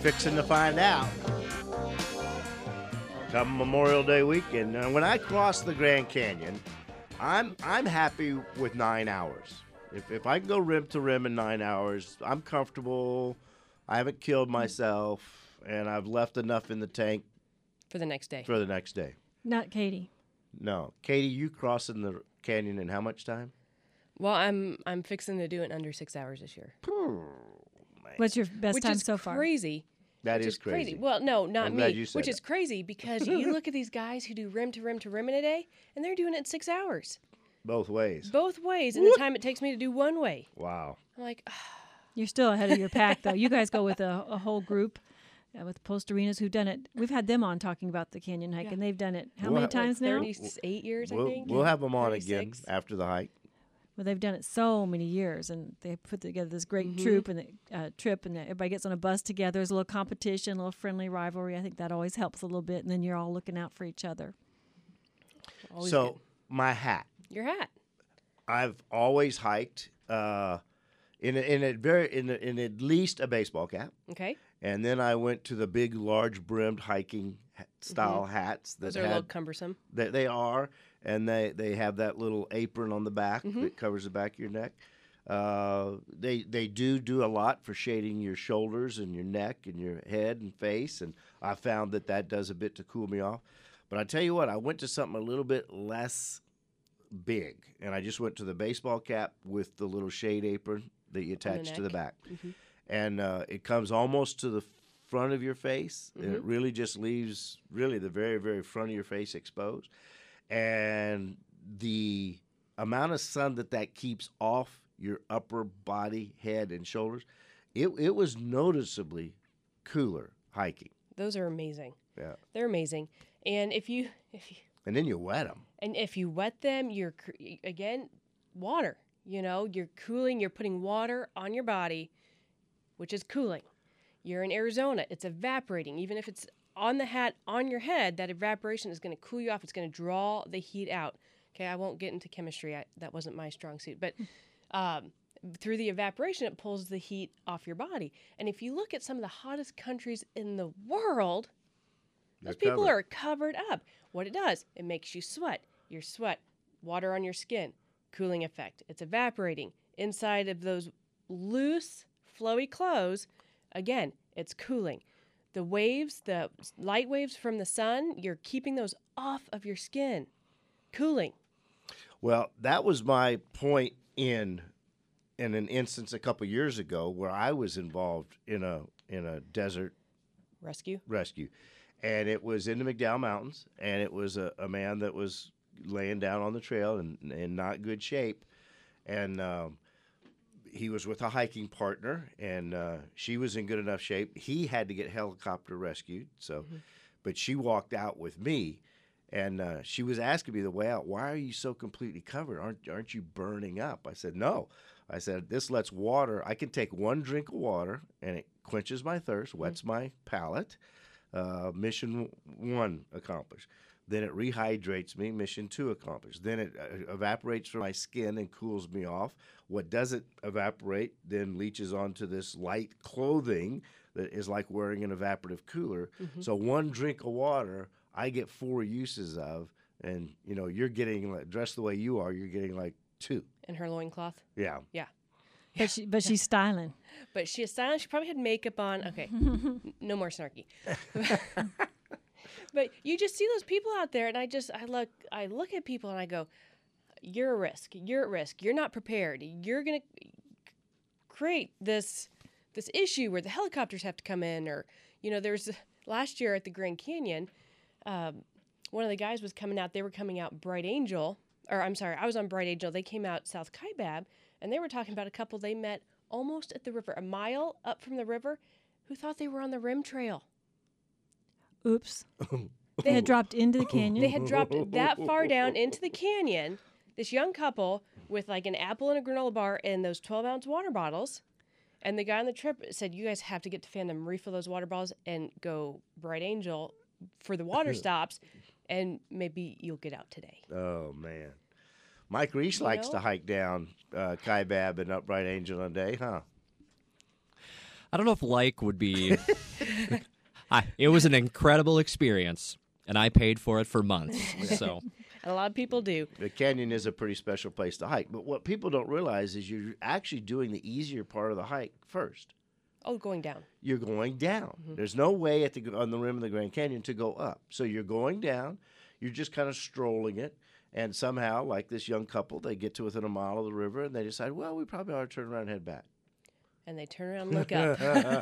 fixing to find out. Come Memorial Day weekend, when I cross the Grand Canyon, I'm happy with 9 hours. If I can go rim to rim in 9 hours, I'm comfortable. I haven't killed myself, and I've left enough in the tank For the next day. for the next day. Not Katie. No, Katie, you crossing the canyon in how much time? Well, I'm fixing to do it in under 6 hours this year. What's your best Which time is so far? crazy. That Which is crazy. Well, no, not I'm glad me. you said Which that. is crazy because you look at these guys who do rim to rim to rim in a day, and they're doing it in 6 hours. Both ways. Both ways, and the time it takes me to do one way. Wow. I'm like, You're still ahead of your pack, though. You guys go with a whole group with Post Arenas who've done it. We've had them on talking about the canyon hike, and they've done it how Well, many times now? 38 years, I We'll, think. we'll have them on again 36. after the hike. Well, they've done it so many years, and they put together this great trip, and everybody gets on a bus together. There's a little competition, a little friendly rivalry. I think that always helps a little bit, and then you're all looking out for each other. Always So good. my hat. Your hat. I've always hiked in at least a baseball cap, Okay. and then I went to the big, large brimmed hiking style hats that Those are a little cumbersome. they are, and they have that little apron on the back that covers the back of your neck. They do a lot for shading your shoulders and your neck and your head and face, and I found that does a bit to cool me off. But I tell you what, I went to something a little bit less big, and I just went to the baseball cap with the little shade apron that you attach to the neck. back, and it comes almost to the front of your face, and it really just leaves really the very, very front of your face exposed, and the amount of sun that keeps off your upper body, head, and shoulders, it was noticeably cooler hiking. Those are amazing. Yeah, They're amazing. And if you and then you wet them. And if you wet them, again, water. You're cooling, you're putting water on your body, which is cooling. You're in Arizona, it's evaporating. Even if it's on the hat, on your head, that evaporation is going to cool you off. It's going to draw the heat out. Okay, I won't get into chemistry. That wasn't my strong suit. But through the evaporation, it pulls the heat off your body. And if you look at some of the hottest countries in the world, those people are covered up. What it does, it makes you sweat. Your sweat, water on your skin, cooling effect. It's evaporating inside of those loose, flowy clothes. Again, it's cooling. The waves, the light waves from the sun, you're keeping those off of your skin. Cooling. Well, that was my point in an instance a couple years ago where I was involved in a desert Rescue. And it was in the McDowell Mountains, and it was a man that was laying down on the trail in not good shape. And he was with a hiking partner, and she was in good enough shape. He had to get helicopter rescued, but she walked out with me, and she was asking me the way out, why are you so completely covered? Aren't you burning up? I said, no. I said, this lets water. I can take one drink of water, and it quenches my thirst, wets my palate. Mission 1 accomplished. Then it rehydrates me. Mission 2 accomplished. Then it evaporates from my skin and cools me off. What doesn't evaporate then leaches onto this light clothing that is like wearing an evaporative cooler. So one drink of water, I get 4 uses of, and you're getting dressed the way you are. You're getting like 2. And her loincloth. Yeah. Yeah. But she's styling. But she is silent. She probably had makeup on. Okay. No more snarky. But you just see those people out there, and I look at people and I go, you're a risk. You're at risk. You're not prepared. You're going to create this issue where the helicopters have to come in, or there's last year at the Grand Canyon, one of the guys was coming out. They were coming out Bright Angel, or I'm sorry, I was on Bright Angel. They came out South Kaibab, and they were talking about a couple they met almost at the river, a mile up from the river, who thought they were on the rim trail. Oops. They had dropped into the canyon. They had dropped that far down into the canyon. This young couple with like an apple and a granola bar and those 12-ounce water bottles. And the guy on the trip said, you guys have to get to Fandom, refill those water bottles, and go Bright Angel for the water stops, and maybe you'll get out today. Oh, man. Mike Reese likes to hike down Kaibab and up Bright Angel a day, huh? I don't know if like would be. It was an incredible experience, and I paid for it for months. So And a lot of people do. The canyon is a pretty special place to hike. But what people don't realize is you're actually doing the easier part of the hike first. Oh, going down. You're going down. There's no way on the rim of the Grand Canyon to go up. So you're going down. You're just kind of strolling it. And somehow, like this young couple, they get to within a mile of the river, and they decide, well, we probably ought to turn around and head back. And they turn around and look up.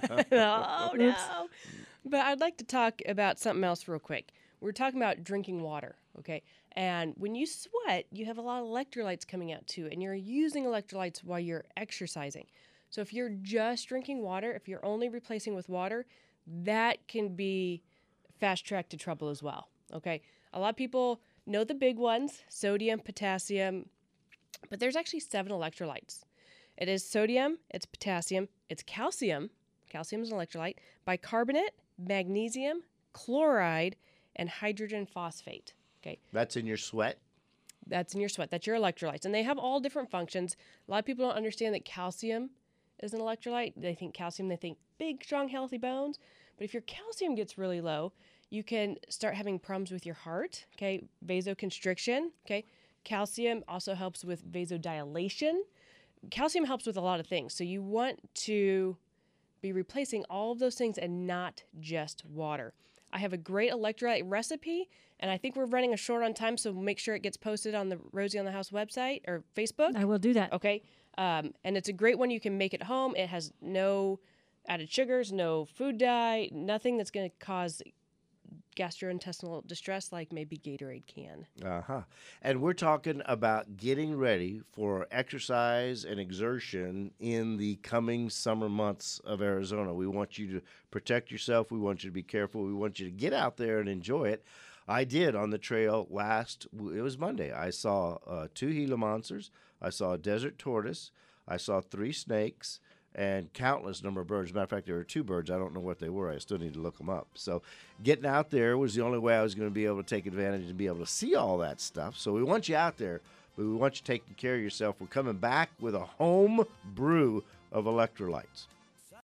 Oh, no. But I'd like to talk about something else real quick. We're talking about drinking water, okay? And when you sweat, you have a lot of electrolytes coming out too, and you're using electrolytes while you're exercising. So if you're just drinking water, if you're only replacing with water, that can be fast track to trouble as well, okay? A lot of people know the big ones, sodium, potassium, but there's actually 7 electrolytes. It is sodium, it's potassium, it's calcium. Calcium is an electrolyte, bicarbonate, magnesium, chloride, and hydrogen phosphate. Okay, That's in your sweat? that's in your sweat. That's your electrolytes. And they have all different functions. A lot of people don't understand that calcium is an electrolyte. They think calcium, they think big, strong, healthy bones. But if your calcium gets really low, you can start having problems with your heart, okay? Vasoconstriction, okay? Calcium also helps with vasodilation. Calcium helps with a lot of things. So you want to be replacing all of those things and not just water. I have a great electrolyte recipe, and I think we're running a short on time, so make sure it gets posted on the Rosie on the House website or Facebook. I will do that. Okay. And it's a great one. You can make at home. It has no added sugars, no food dye, nothing that's going to cause gastrointestinal distress like maybe Gatorade can. Uh-huh. And we're talking about getting ready for exercise and exertion in the coming summer months of Arizona. We want you to protect yourself. We want you to be careful. We want you to get out there and enjoy it. I did on the trail it was Monday. I saw 2 Gila monsters. I saw a desert tortoise. I saw 3 snakes and countless number of birds. As a matter of fact, there were 2 birds. I don't know what they were. I still need to look them up. So getting out there was the only way I was going to be able to take advantage and be able to see all that stuff. So we want you out there, but we want you taking care of yourself. We're coming back with a home brew of electrolytes.